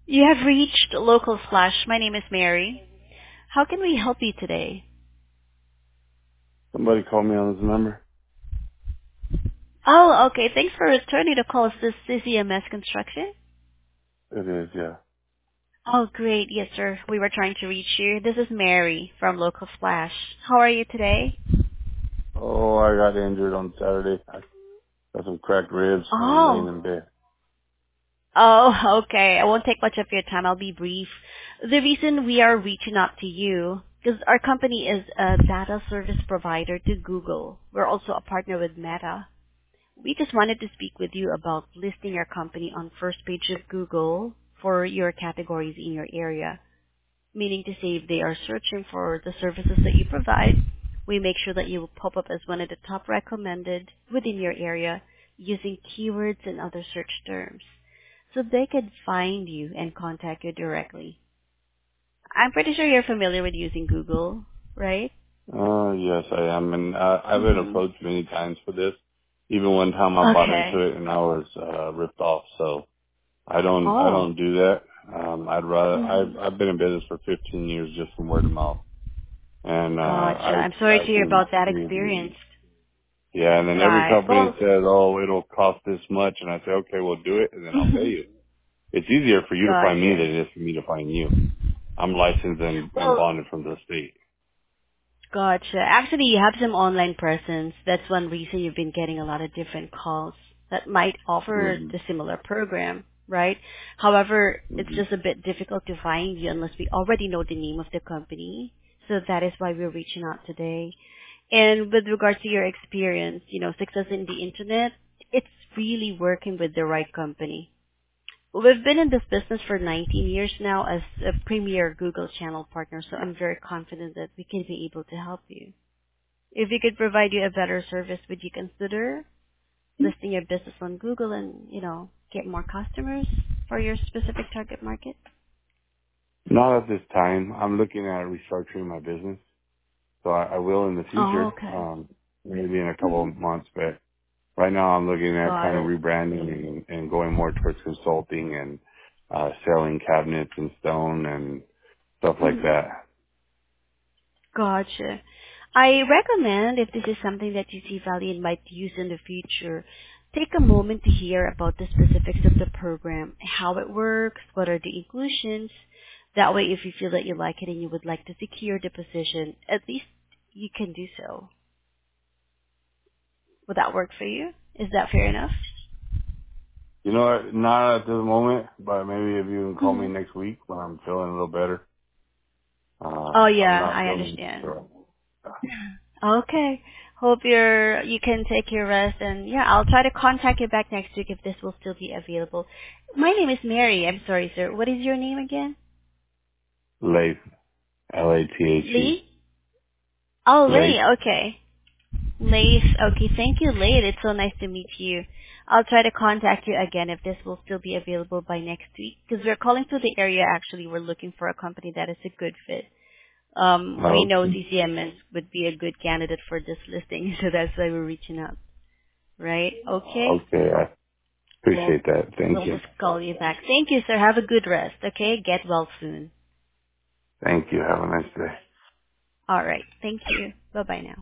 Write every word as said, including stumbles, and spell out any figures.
You have reached Local Flash. My name is Mary. How can we help you today? Somebody called me on this number. Oh, okay. Thanks for returning the call. Is this C C M S Construction? It is, yeah. Oh, great. Yes, sir. We were trying to reach you. This is Mary from Local Flash. How are you today? Oh, I got injured on Saturday. I got some cracked ribs and I'm laying Oh. in bed. Oh, okay. I won't take much of your time. I'll be brief. The reason we are reaching out to you, because our company is a data service provider to Google. We're also a partner with Meta. We just wanted to speak with you about listing your company on first page of Google for your categories in your area. Meaning to say if they are searching for the services that you provide, we make sure that you will pop up as one of the top recommended within your area using keywords and other search terms. So they could find you and contact you directly. I'm pretty sure you're familiar with using Google, right? Uh, yes, I am. And uh, I've been Mm-hmm. approached many times for this. Even one time I bought into Okay. it and I was, uh, ripped off. So I don't, I Oh. don't do that. Um, I'd rather, Mm-hmm. I've, I've been in business for fifteen years just from word of mouth. And, uh, Gotcha. I, I'm sorry to I hear can, about that experience. yeah, and then every Right. company Well, says, oh, it'll cost this much. And I say, okay, we'll do it and then I'll pay you. It's easier for you to find me than gotcha. it is for me to find you. I'm licensed and, and Well, bonded from the state. gotcha. Actually, you have some online presence. That's one reason you've been getting a lot of different calls that might offer hmm the similar program, right? However, it's hmm just a bit difficult to find you unless we already know the name of the company. So that is why we're reaching out today. And with regards to your experience, you know, success in the internet, it's really working with the right company. We've been in this business for nineteen years now as a premier Google channel partner, so I'm very confident that we can be able to help you. If we could provide you a better service, would you consider listing your business on Google and, you know, get more customers for your specific target market? Not at this time. I'm looking at restructuring my business. So I, I will in the Oh, future, okay. um, maybe in a couple hmm of months, but right now I'm looking at Got kind of it. rebranding and, and going more towards consulting and, uh, selling cabinets and stone and stuff like Mhm. that. Gotcha. I recommend if this is something that you see value and might use in the future, take a moment to hear about the specifics of the program, how it works, what are the inclusions. That way, if you feel that you like it and you would like to secure the position, at least you can do so. Would that work for you? Is that fair enough? You know what? Not at this moment, but maybe if you can call me hmm next week when I'm feeling a little better. Uh, Oh I'm yeah, not I feeling understand. sure. Okay. Hope you're you can take your rest and yeah, I'll try to contact you back next week if this will still be available. My name is Mary. I'm sorry, sir. What is your name again? Lath, L A T H E. Lee? Oh, Lath. Lee. Okay. Lace. Okay. Thank you, Lee. It's so nice to meet you. I'll try to contact you again if this will still be available by next week because we're calling to the area. Actually, we're looking for a company that is a good fit. Um, we know Okay. C C M S would be a good candidate for this listing, so that's why we're reaching out. Right? Okay. Okay. I We'll appreciate that. Thank we'll you. just call you back. Thank you, sir. Have a good rest. Okay. Get well soon. Thank you. Have a nice day. All right. Thank you. Bye bye now.